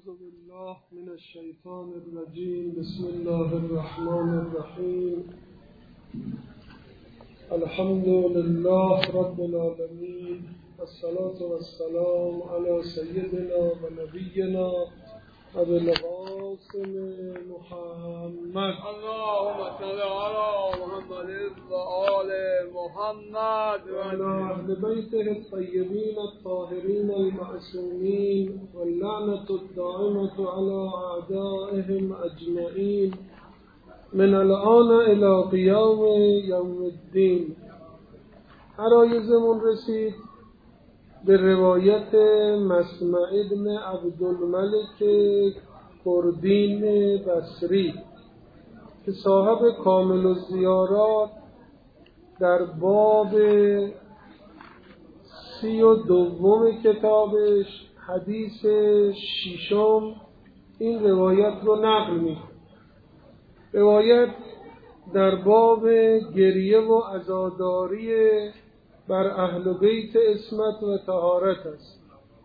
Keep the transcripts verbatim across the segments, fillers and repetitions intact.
أعوذ بالله من الشيطان الرجيم. بسم الله الرحمن الرحيم. الحمد لله رب العالمين، والصلاة والسلام على سيدنا ونبينا أبي القاسم محمد. اللهم صل على محمد وآل محمد وعلى أهل بيته الطيبين الطاهرين المعصومين، واللعنة الدائمة على أعدائهم أجمعين من الآن إلى قیام یوم الدین. عرایزمون رسید به روایت مسمع ابن عبدالملک کردین بصری که صاحب کامل الزیارات در باب سی و دوم کتابش حدیث ششم این روایت رو نقل می‌کنه. روایت در باب گریه و عزاداری بر اهل بیت عصمت و طهارت است.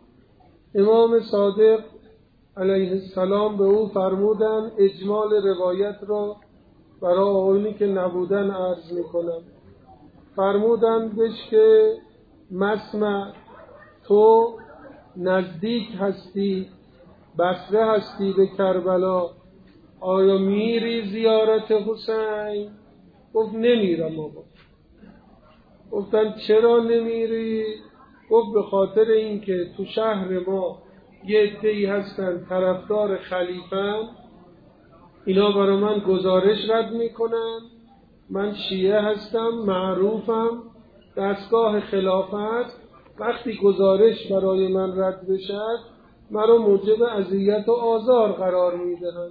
امام صادق علیه السلام به او فرمودند اجمال روایت را برای آقایونی که نبودن عرض میکنم. فرمودند بهش که مسمع تو نزدیک هستی، بصره هستی به کربلا، آیا میری زیارت حسین؟ گفت نمیرم بابا. گفتن چرا نمیری؟ گفت به خاطر اینکه تو شهر ما یه عده‌ای هستن طرفدار خلیفه‌ن، اینا برای من گزارش رد میکنن، من شیعه هستم، معروفم، دستگاه خلافت وقتی گزارش برای من رد بشد مرا موجب اذیت و آزار قرار میدهن.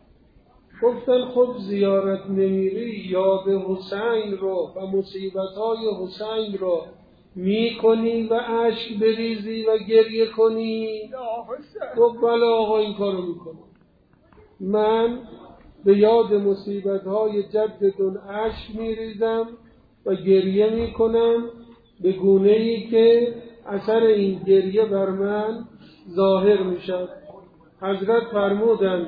گفتن خب زیارت نمیری، یاد حسین رو و مصیبت‌های حسین رو میکنی و اشک بریزی و گریه کنی؟ گفت بله آقا این کارو میکنم. من به یاد مصیبت‌های جدتون اشک میریزم و گریه میکنم به گونه‌ای که اثر این گریه بر من ظاهر میشد. حضرت فرمودند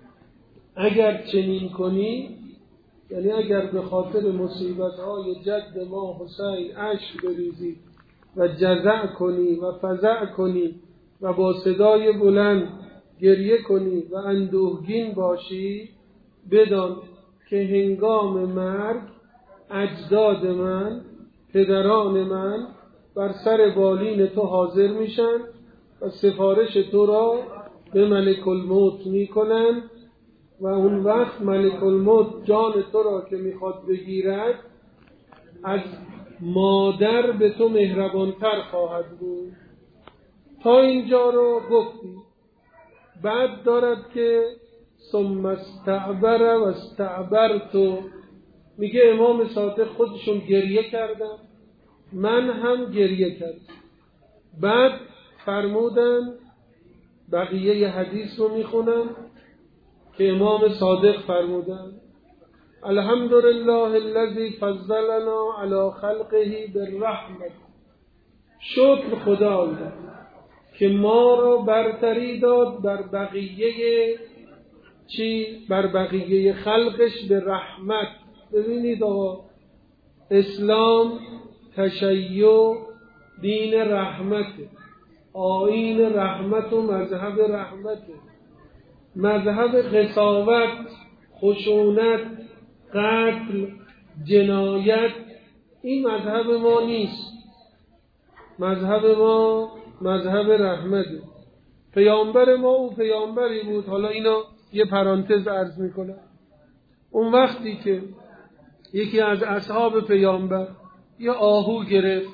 اگر چنین کنی، یعنی اگر به خاطر مصیبت‌های جد ما حسین اشک بریزی و جزع کنی و فزع کنی و با صدای بلند گریه کنی و اندوهگین باشی، بدان که هنگام مرگ اجداد من، پدران من بر سر بالین تو حاضر میشن و سفارش تو را به ملک الموت میکنن و اون وقت ملک الموت جان تو را که میخواد بگیرد از مادر به تو مهربانتر خواهد بود. تا اینجا رو گفتی. بعد دارد که ثم استعبر و استعبرتو، میگه امام صادق خودشون گریه کردن، من هم گریه کردم. بعد فرمودن، بقیه حدیث رو میخونم که امام صادق فرمودن الحمدلله الذی فضلنا علی خلقه بالرحمت. شکر خدا که ما را برتری داد بر بقیه چی؟ بر بقیه خلقش به رحمت. ببینید آقا، اسلام تشیع دین رحمته، آیین رحمت و مذهب رحمته. مذهب قساوت، خشونت، قتل، جنایت این مذهب ما نیست. مذهب ما مذهب رحمته. پیامبر ما او پیامبری بود. حالا اینا یه پرانتز عرض میکنم. اون وقتی که یکی از اصحاب پیامبر یه آهو گرفت،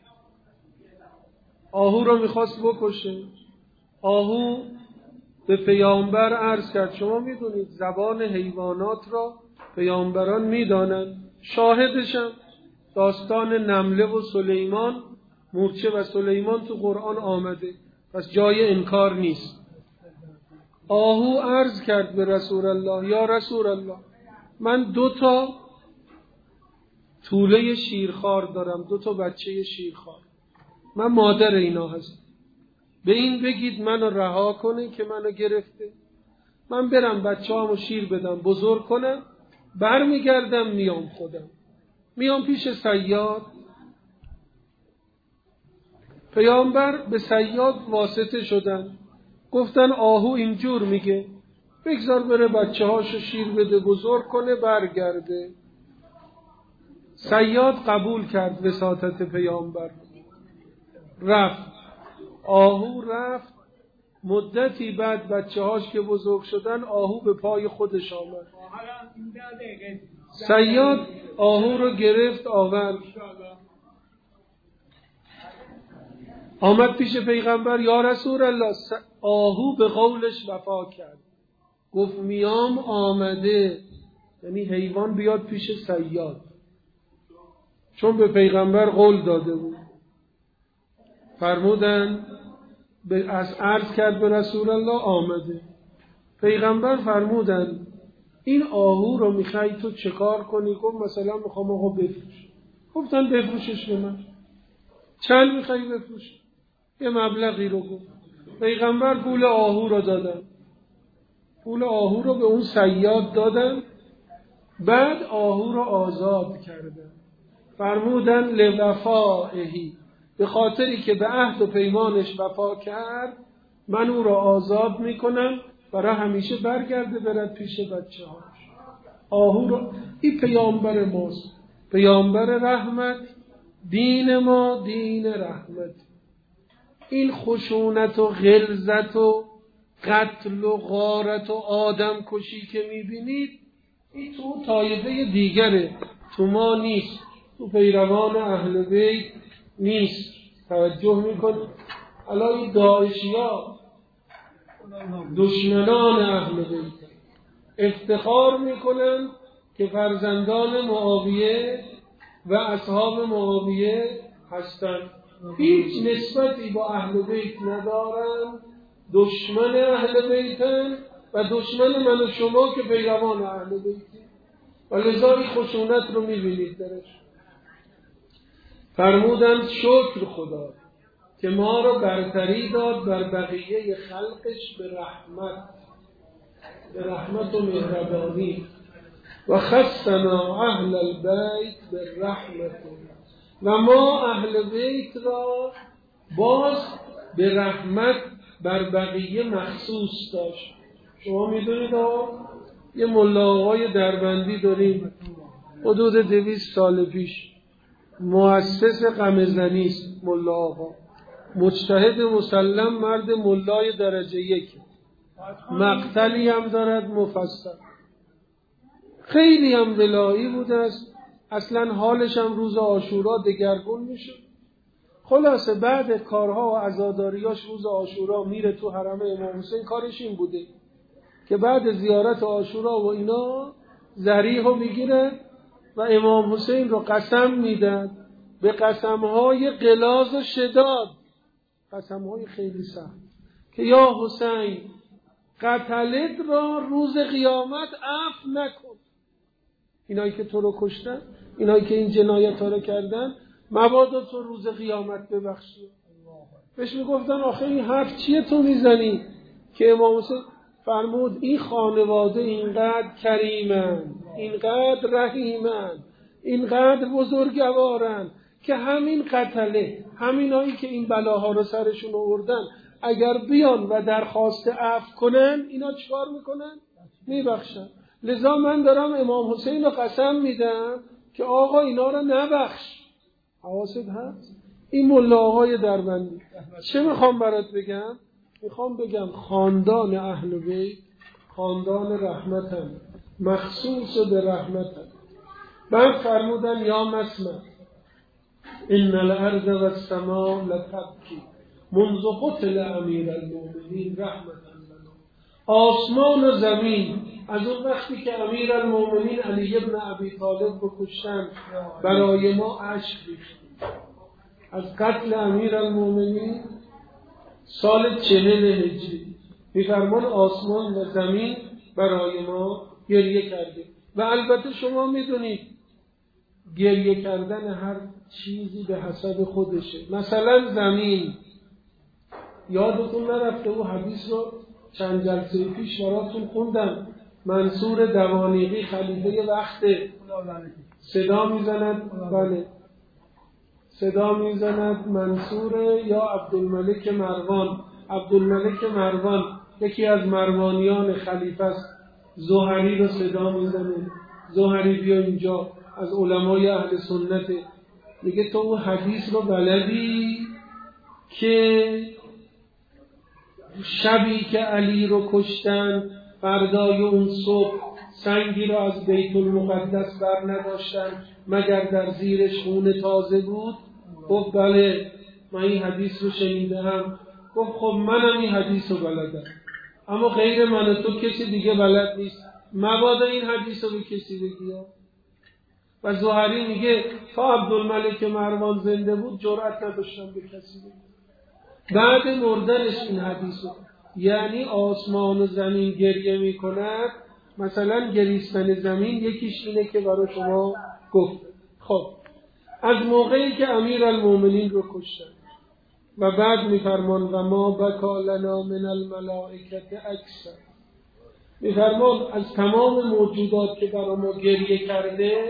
آهو رو میخواست بکشه، آهو به پیامبر عرض کرد شما میدونید زبان حیوانات را پیامبران میدانند. شاهدشم داستان نمله و سلیمان، مورچه و سلیمان تو قرآن آمده، پس جای انکار نیست. آهو عرض کرد به رسول الله یا رسول الله من دو تا توله شیرخوار دارم، دو تا بچه شیرخوار، من مادر اینا هستم. به این بگید منو رها کنه که منو گرفته، من برم بچه هامو شیر بدم بزرگ کنم، برمیگردم میام خودم. میام پیش صیاد. پیامبر به صیاد واسطه شدن، گفتن آهو اینجور میگه، بگذار بره بچه هاشو شیر بده بزرگ کنه برگرده. صیاد قبول کرد وساطت پیامبر، رفت. آهو رفت. مدتی بعد بچه هاش که بزرگ شدن آهو به پای خودش آمد. صیاد آهو رو گرفت آورد، آمد پیش پیغمبر. یا رسول الله، آهو به قولش وفا کرد، گفت میام آمده، یعنی حیوان بیاد پیش صیاد، چون به پیغمبر قول داده بود. فرمودن از عرض کرد به رسول الله آمده. پیغمبر فرمودن این آهو رو میخوای تو چه کار کنی؟ گفت مثلا میخوام آقا بفروش. گفتن بفروشش به من. چند میخوای بفروش؟ یه مبلغی رو گفت. پیغمبر پول آهو رو دادن، پول آهو رو به اون صیاد دادن. بعد آهو رو آزاد کردن. فرمودن لوفائهی، به خاطری که به عهد و پیمانش وفا کرد من او را آزاد میکنم برای همیشه برگرده برد پیش بچه هاش. آهو را، این پیامبر ماست، پیامبر رحمت. دین ما دین رحمت. این خشونت و غلظت و قتل و غارت و آدم کشی که میبینید این تو طایفه دیگره، تو ما نیست، تو پیروان اهل بیت نیست. توجه میکنید؟ الان این داعشی ها دشمنان اهل بیت افتخار میکنن که فرزندان معاویه و اصحاب معاویه هستند، هیچ نسبتی با اهل بیت ندارن، دشمن اهل بیتن و دشمن من و شما که پیروان اهل بیتی، و لذا این خشونت رو میبینید درش. فرمودند شکر خدا که ما رو برتری داد بر بقیه خلقش به رحمت، به رحمت و مهربانی. و خصنا اهل البیت به رحمت، و ما اهل بیت را باز به رحمت بر بقیه مخصوص داشت. شما میدونید یه ملا آقای دربندی داریم حدود دویست سال پیش، مؤسس غمزنی است. ملا آقا مجتهد مسلم، مرد ملای درجه یک، مقتلی هم دارد مفصل، خیلی هم ولایی بوده است، اصلا حالش هم روز عاشورا دگرگون میشه. خلاصه بعد کارها و عزاداریاش روز عاشورا میره تو حرم امام حسین. کارش این بوده که بعد زیارت عاشورا و اینا ذریحو میگیره و امام حسین رو قسم میدن به قسمهای غلاظ و شداد، قسمهای خیلی سخت، که یا حسین قتلت را روز قیامت عفو نکن. اینایی که تو رو کشتن، اینایی که این جنایت ها رو کردن، مبادا تو روز قیامت ببخشی. بهش میگفتن آخه این حرف چیه تو میزنی؟ که امام حسین فرمود این خانواده اینقدر کریمن، اینقدر رحیمن، اینقدر بزرگوارن که همین قتله، همینایی که این بلاها رو سرشون آوردن اگر بیان و درخواست عفو کنن، اینا چیکار میکنن؟ میبخشن. لذا من دارم امام حسین رو قسم میدم که آقا اینا رو نبخش. حواست هست؟ این ملا آقای دربندی. چه میخوام برات بگم؟ میخوام بگم خاندان اهل بیت خاندان رحمتن، مخصوص به رحمتن. بعد فرمودن یا مسمع ان الارض و السماء لتبکی منذ قتل امیر المؤمنین رحمتا لنا. آسمان و زمین از اون وقتی که امیر المؤمنین علی ابن ابی طالب رو کشتن برای ما اشک ریخت. از قتل امیر المؤمنین سال چهل هجری میفرمان آسمان و زمین برای ما گریه کرده. و البته شما میدونید گریه کردن هر چیزی به حسب خودشه. مثلا زمین یادتون نرفته او حدیث رو چند جلسه پیش براتون خوندم. منصور دوانیقی خلیفه وقت صدا میزند، بله صدا میزند منصور یا عبدالملک مروان. عبدالملک مروان یکی از مروانیان خلیفه است. زهری رو صدا میزنه، زهری بیا اینجا، از علمای اهل سنت. میگه تو اون حدیث رو بلدی که شبی که علی رو کشتن فردای اون صبح سنگی رو از بیت المقدس بر نداشتن مگر در زیرش خون تازه بود؟ گفت بله من این حدیث رو شنیدم. گفت خب منم این حدیث رو بلدم، اما غیر من و تو کسی دیگه بلد نیست، مبادا این حدیث رو به کسی بگی. و زهری میگه تا عبدالملک مروان زنده بود جرأت نداشتم به کسی بگم. بعد مردنش این حدیث رو، یعنی آسمان و زمین گریه میکند، مثلا گریستن زمین یکیش اینه که برای شما گفت. خب از موقعی که امیر المومنین رو کشتن و بعد میفرمان و ما بکا لنا من الملائکت اکثر، میفرمان از تمام موجودات که برای ما گریه کرده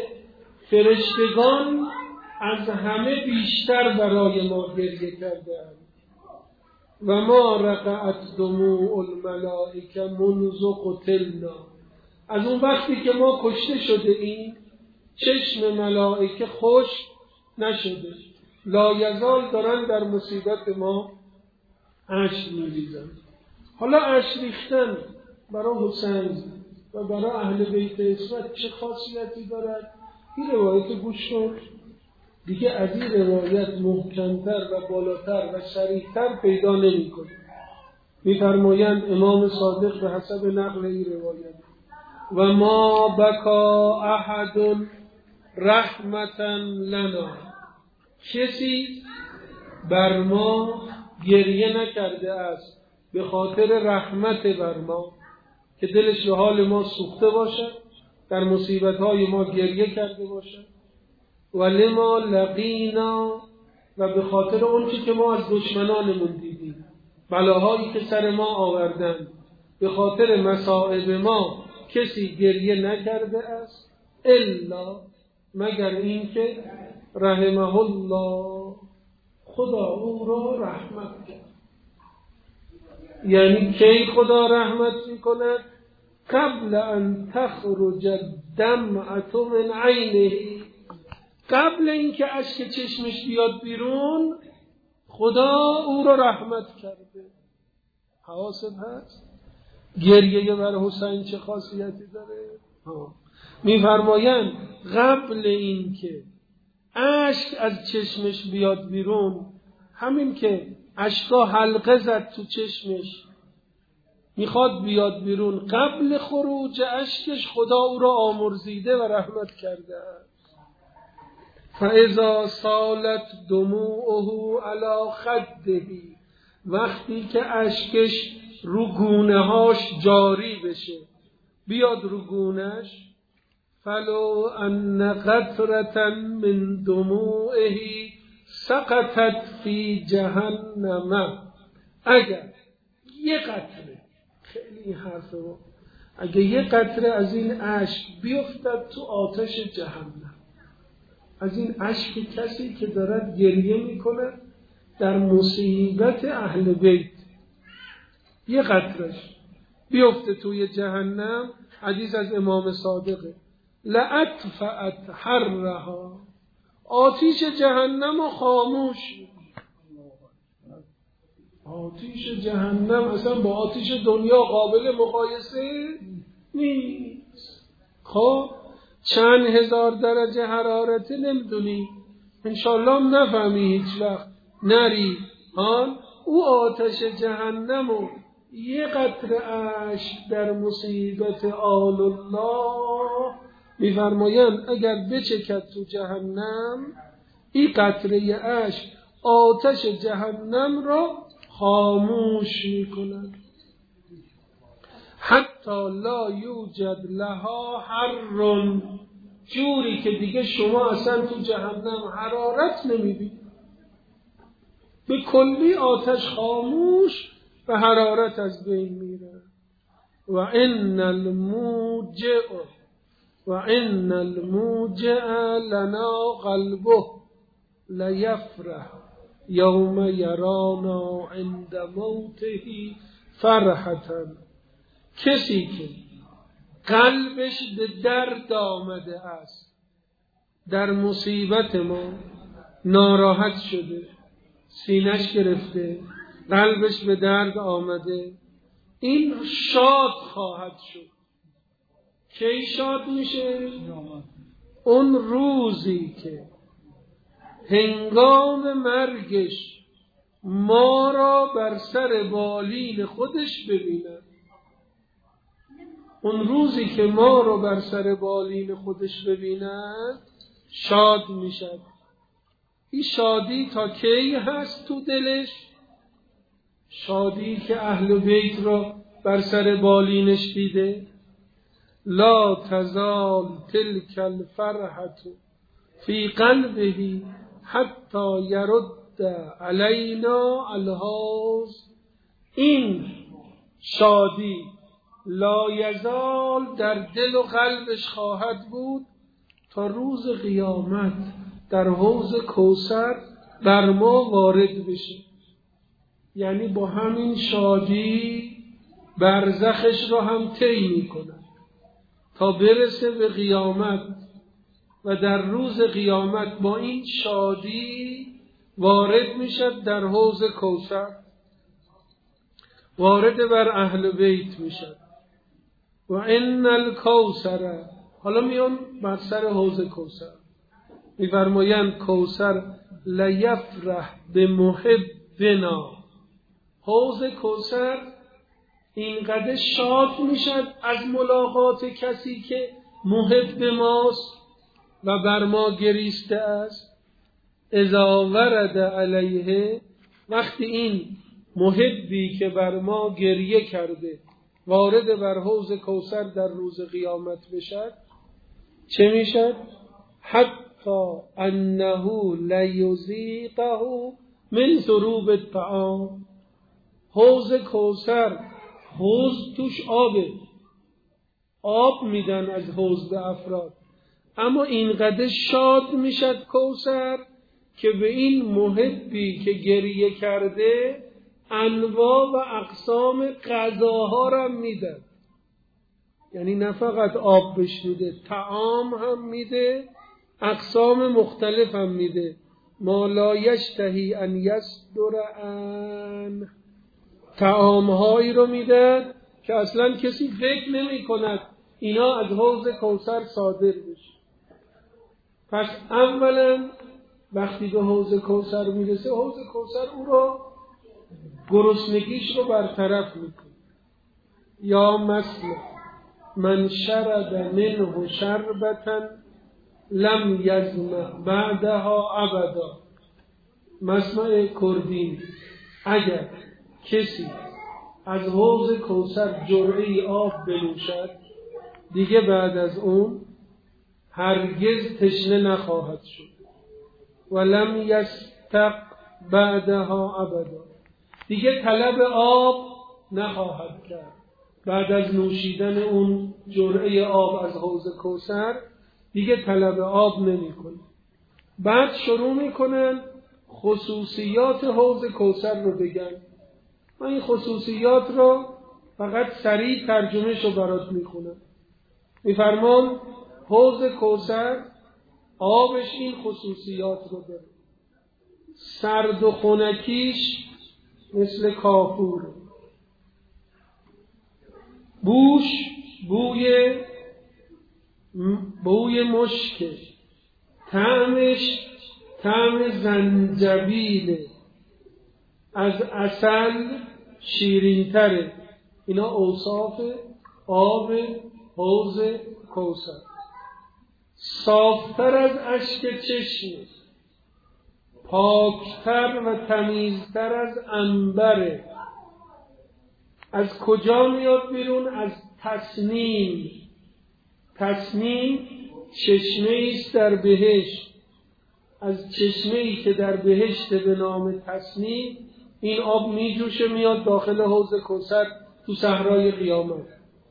فرشتگان از همه بیشتر برای ما گریه کرده اند. و ما رقعت دموع الملائکه منذ قتلنا، از اون وقتی که ما کشته شده این چشم ملائکه خوش نشده، لا یزال دارن در مصیبت ما اشک می‌ریزن. حالا اشک ریختن برای حسین و برای اهل بیت عصمت چه خاصیتی دارد؟ این روایت گوش کن دیگه، از این روایت محکمتر و بالاتر و صریح‌تر پیدا نمی‌کنه. می‌فرمایند امام صادق به حسب نقل این روایت و ما بکا احد رحمتا لنا، کسی بر ما گریه نکرده است به خاطر رحمت بر ما که دلش به حال ما سوخته باشد، در مصیبت‌های ما گریه کرده باشد، و لما لقینا، و به خاطر اون چی که ما از دشمنانمون دیدیم، بلاهایی که سر ما آوردن، به خاطر مصائب ما کسی گریه نکرده است الا مگر این که رحمه الله، خدا او را رحمت کرد. یعنی کی خدا رحمت میکند؟ قبل ان تخرج الدمعة من عینه، قبل اینکه اشک چشمش بیاد بیرون خدا او را رحمت کرده. حواست هست؟ گریه بر حسین چه خاصیتی داره؟ میفرمایند قبل اینکه اشک از چشمش بیاد بیرون، همین که اشکا حلقه زد تو چشمش میخواد بیاد بیرون، قبل خروج اشکش خدا او را آمرزیده و رحمت کرده است. فاذا سالت دموعه علی خده، وقتی که اشکش رو گونه هاش جاری بشه بیاد رو گونش، فلو ان قطرة من دموعه سقطت فی جهنم، اگر یه قطره، خیلی این حرفه با، اگر یه قطره از این اشک بیفتد تو آتش جهنم، از این اشک کسی که دارد گریه میکنه در مصیبت اهل بیت، یه قطرش بیفته توی جهنم، حدیث از امام صادقه، لأطفأت حرها، آتیش جهنم رو خاموش. آتیش جهنم اصلا با آتیش دنیا قابل مقایسه نیست. خب چند هزار درجه حرارتی نمیدونی، انشالله نفهمی هیچ وقت، نری آن او آتش جهنم و یه قطره اشک در مصیبت آل الله، میفرمایند اگر بچکد تو جهنم، این قطره اشک آتش جهنم را خاموش میکند، حتی لا یوجد لها حر، جوری که دیگه شما اصلا تو جهنم حرارت نمیبینید. به کلی آتش خاموش و حرارت از بین میره. و ان الموجع و ان الموجع لنا قلبه لیفرح یوم یرانا عند موته فرحة. کسی که قلبش به درد آمده است، در مصیبت ما ناراحت شده، سینش گرفته، قلبش به درد آمده، این شاد خواهد شد. کی شاد میشه؟ اون روزی که هنگام مرگش ما را بر سر بالین خودش ببیند. اون روزی که ما را بر سر بالین خودش ببیند شاد میشد. این شادی تا کی هست تو دلش؟ شادی که اهل بیت را بر سر بالینش دیده. لا تزال تلك الفرحة فی قلبه حتی یرد علینا الحوض. این شادی لا یزال در دل و قلبش خواهد بود تا روز قیامت در حوض کوثر بر ما وارد بشه. یعنی با همین شادی برزخش رو هم طی میکنه تا برسه به قیامت و در روز قیامت با این شادی وارد میشد در حوض کوثر، وارد بر اهل بیت میشد. و ان الکوثر، حالا میان بر سر حوض کوثر میفرمایند کوثر لیفرح بمحبنا. حوض کوثر اینقدر شاد میشد از ملاقات کسی که محب ماست و بر ما گریسته است. اذا ورد علیه، وقتی این محبی که بر ما گریه کرده وارد بر حوض کوثر در روز قیامت بشد، چه میشد؟ حتی انه لیذیقه من سروب الطعام. حوض کوثر، حوض توش آبه، آب میدن از حوض به افراد، اما اینقدر شاد میشد کوثر که به این محبی که گریه کرده انواع و اقسام غذاها را میدن. یعنی نه فقط آب بهش میده، طعام هم میده، اقسام مختلف هم میده. ما لا یشتهی ان یصدر عنه، طعامهایی رو میده که اصلا کسی فکر نمی کند اینا از حوض کوثر صادر بشه. پس اولا وقتی به حوض کوثر میرسه، حوض کوثر او رو گرسنگیش رو برطرف میکنه. یا مثلا من شرب منه شربتا لم یظمأ بعدها ابدا. مسمع کردین، اگر کسی از حوض کوثر جرعه‌ای آب بنوشد دیگه بعد از اون هرگز تشنه نخواهد شد. ولم یستق بعدها ابدا، دیگه طلب آب نخواهد کرد بعد از نوشیدن اون جرعه آب از حوض کوثر. دیگه طلب آب نمی‌کنه. بعد شروع میکنن خصوصیات حوض کوثر رو بگن. من این خصوصیات رو فقط سریع ترجمه‌شو برات میخونم. میفرمان حوض کوثر آبش این خصوصیات رو داره: سرد و خنکیش مثل کافور، بوش بوی بوی مشک، طعمش طعم زنجبیله، از عسل شیرین‌تره. اینا اوصاف آب حوض کوثر. صافتر از اشک چشمه، پاکتر و تمیزتر از عنبره. از کجا میاد بیرون؟ از تسنیم. تسنیم چشمه ایست در بهشت، از چشمه‌ای که در بهشت به نام تصنیم، این آب میجوشه میاد داخل حوض کوثر تو صحرای قیامت.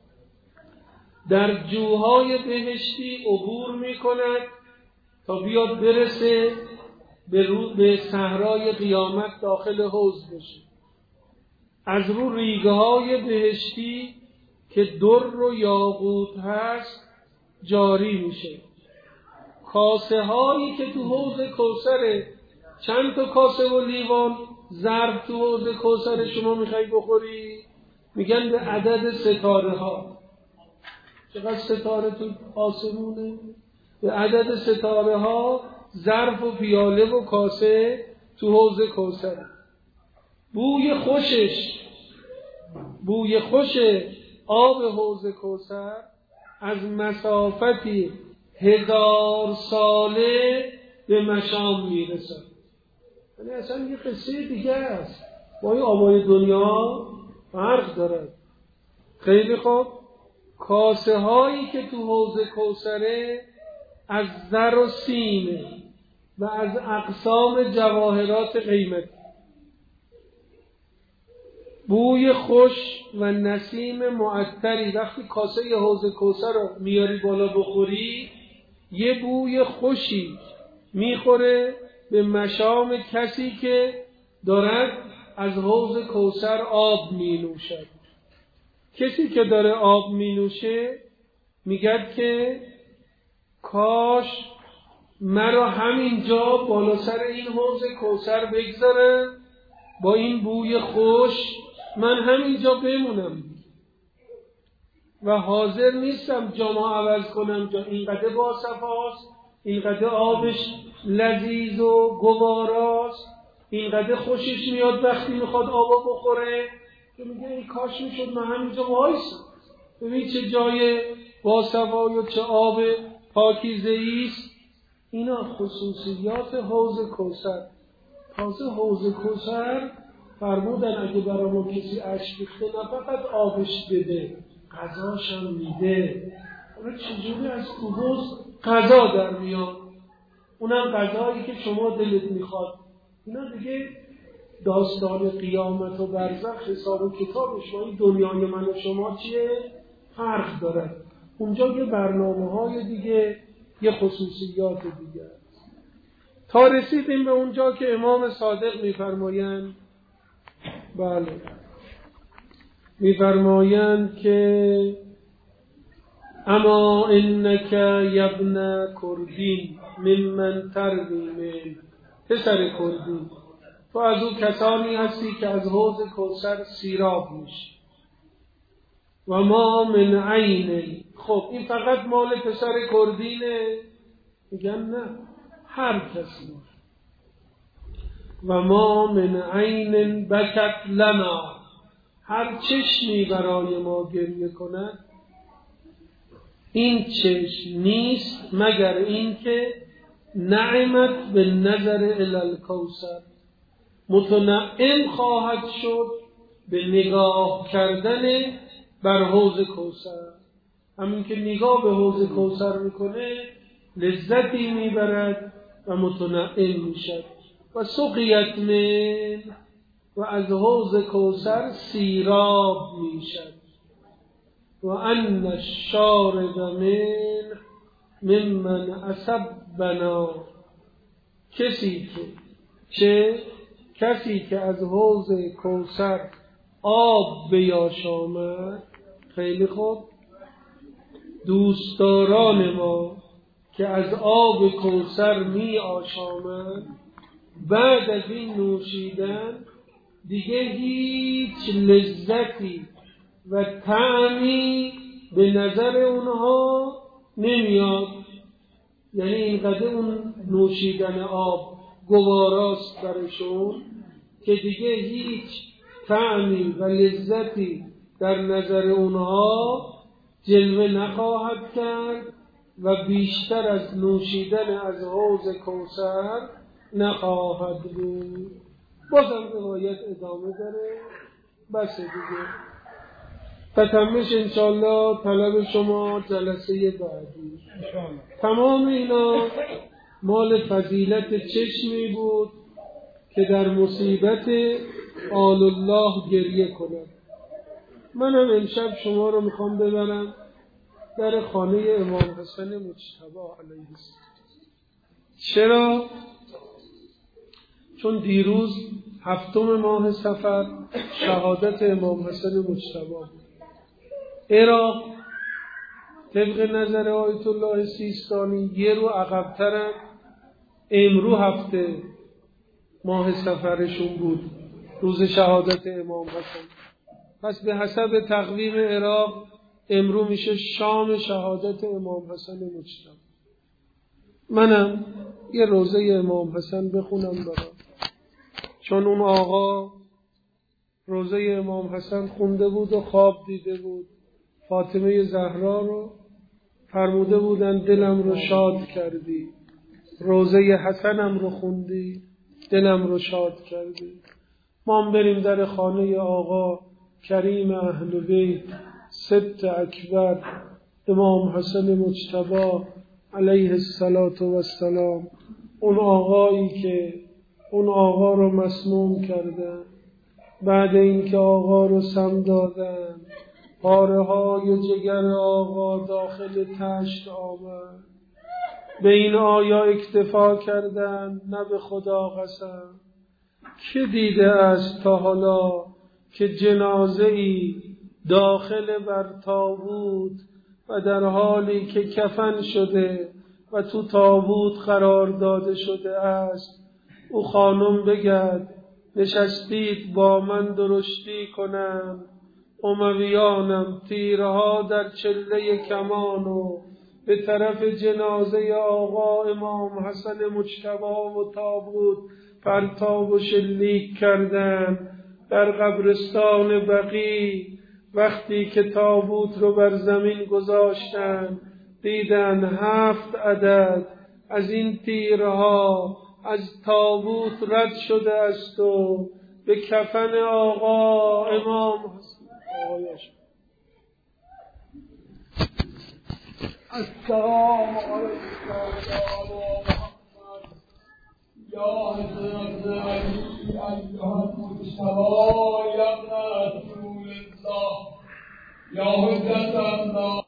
در جوهای بهشتی عبور میکند تا بیاد برسه به, رو به صحرای قیامت داخل حوض بشه. از رو ریگه های بهشتی که در و یاقوت هست جاری میشه. کاسه هایی که تو حوض کوثره، چند تا کاسه و لیوان ظرف تو حوض کوثر شما میخوای بخوری؟ میگن به عدد ستاره ها. چقدر ستاره تو آسمونه؟ به عدد ستاره ها ظرف و پیاله و کاسه تو حوض کوثر. بوی خوشش بوی خوش آب حوض کوثر از مسافتی هزار ساله به مشام میرسه. یعنی اصلا یه قصه دیگه است، با این آبای دنیا فرق دارد. خیلی خوب. کاسه هایی که تو حوض کوثره از زر و سیمه و از اقسام جواهرات قیمتی. بوی خوش و نسیم معطری، وقتی کاسه ی حوض کوثر رو میاری بالا بخوری، یه بوی خوشی میخوره به مشام کسی که دارد از حوض کوثر آب می نوشد. کسی که داره آب می نوشه میگه که کاش مرا همینجا بالا سر این حوض کوثر بگذاره، با این بوی خوش من همینجا بمونم و حاضر نیستم جامو عوض کنم. جا اینقدر باصفاست، اینقدر آبش لذیذ و گواراست، اینقدر خوشش میاد وقتی میخواد آبا بخوره که میگه ای کاش میشد من همینجا وایسم. ببین چه جای باصفایی و چه آب پاکیزه‌ای است. اینا خصوصیات حوض کوثر. تازه حوض کوثر فرمودن اگه برای ما کسی اشک ریخته نه فقط آبش بده، غذاش هم میده. حالا چجوری از تو حوض غذا در میاد؟ اونم غذایی که شما دلت میخواد. اینا دیگه داستان قیامت و برزخ حساب و کتابش با این دنیای من و شما چیه؟ فرق داره. اونجا یه برنامه های دیگه، یه خصوصیات دیگه. تا رسیدیم به اونجا که امام صادق میفرمایند، بله میفرمایند که اما انک یبن کردین ممن تروی من، پسر کردین تو از اون کسانی هستی که از حوض کوثر سیراب میشی. و ما من عین. خب این فقط مال پسر کردینه؟ میگن نه، هر کسی. و ما من عین بکت لنا، هر چشمی برای ما گریه کند، این چشم نیست مگر این که نعمت به نظر الی الکوثر، متنعم خواهد شد به نگاه کردن بر حوض کوثر. همین که نگاه به حوض کوثر میکنه لذتی میبرد و متنعم میشد. و سقیت من، و از حوض کوثر سیراب میشد. و ان الشارب من ممن اصبنا، کسی که چه کسی که از حوض کوثر آب بیاشامد. خیلی خوب. دوستداران ما که از آب کوثر می آشامند، بعد از این نوشیدن دیگه هیچ لذتی و طعمی به نظر اونها نمیاد. یعنی اینقدر اون نوشیدن آب گواراست برشون که دیگه هیچ طعمی و لذتی در نظر اونها جلوه نخواهد کرد و بیشتر از نوشیدن از حوض کوثر نخواهد بود. بازم روایت ادامه داره، بس دیگه. تتمش انشالله طلب شما جلسه بعدی. تمام اینا مال فضیلت چشمی بود که در مصیبت آل الله گریه کند. منم امشب شما رو میخوام ببرم در خانه امام حسن مجتبی علیه السلام. چرا؟ چون دیروز هفتم ماه صفر شهادت امام حسن مجتبی بود. عراق طبق نظر آیت الله سیستانی یه رو عقب‌ترم، امرو هفته ماه صفرشون بود، روز شهادت امام حسن. پس به حسب تقویم عراق امرو میشه شام شهادت امام حسن مجتبی. منم یه روزه امام حسن بخونم برام، چون اون آقا روزه امام حسن خونده بود و خواب دیده بود. فاطمه زهرا رو فرموده بودن دلم رو شاد کردی، روزه حسنم رو خوندی، دلم رو شاد کردی. ما بریم در خانه آقا کریم اهل بیت ست اکبر امام حسن مجتبی علیه السلام، اون آقایی که اون آقا رو مسموم کردن، بعد اینکه آقا رو سم دادن پاره های جگر آقا داخل تشت آمد. به این آیا اکتفا کردن؟ نه به خدا قسم. که دیده است تا حالا که جنازه ای داخل بر تابوت و در حالی که کفن شده و تو تابوت قرار داده شده است او خانم بگد نشستید با من درشتی کنم، امویانم تیرها در چله کمان و به طرف جنازه آقا امام حسن مجتبی و تابوت پرتاب و شلیک کردن. در قبرستان بقیع وقتی که تابوت رو بر زمین گذاشتن دیدن هفت عدد از این تیرها از تابوت رد شده است و به کفن آقا امام حسن آقایش. السلام علیکم یا حضرت علی ایها المجتبی یا ابن رسول الله یا حجت الله.